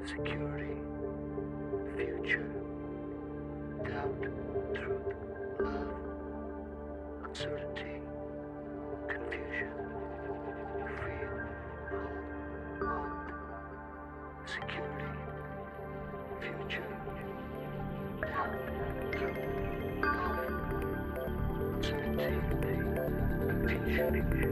security, future, doubt, truth, love, uncertainty, confusion, fear, hope, want, security, future, doubt, truth, love, uncertainty, confusion, fear, hope,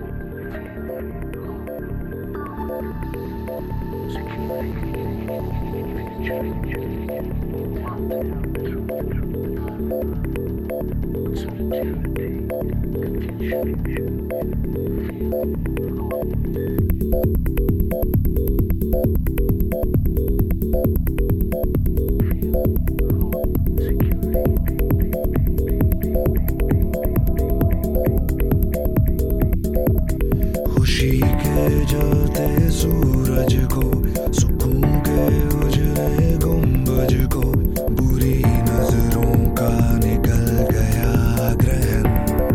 खुशी के जलते सूरज को, सुकून के उजले गुंबज को, बुरी नजरों का निकल गया ग्रहण।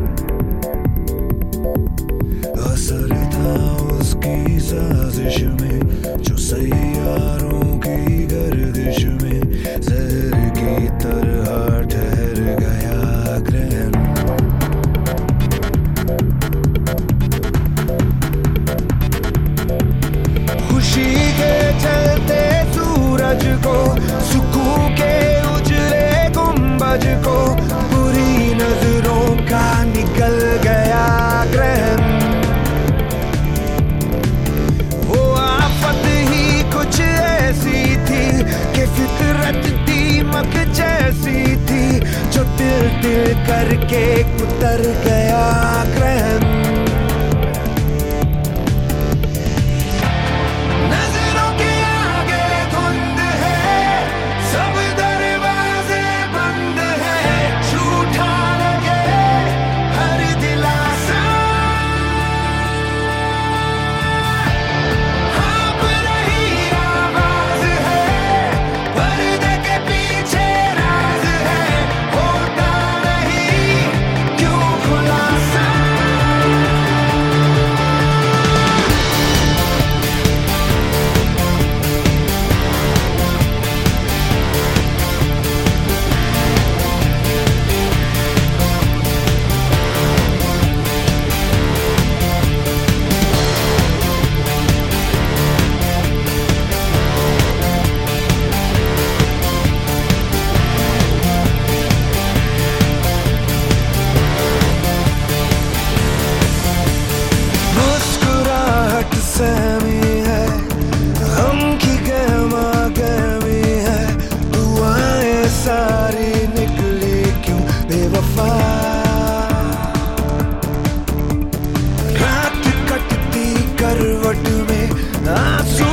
असर था उसकी साजिश में, जो सैयारों की गर्दिश में जहर की तरह ठहर गया ग्रहण। खुशी के चलते सूरज को, सुकून के उजले गुंबज को, बुरी नजरों का निकल गया ग्रहण। वो आफत ही कुछ ऐसी थी कि फितरत दीमक जैसी थी, जो दिल दिल करके उतर गया ग्रहण। सहमी है, हम की गहमा गहमी है, दुआएं सारी निकली क्यों बेवफा। रात कटती करवट में आंसू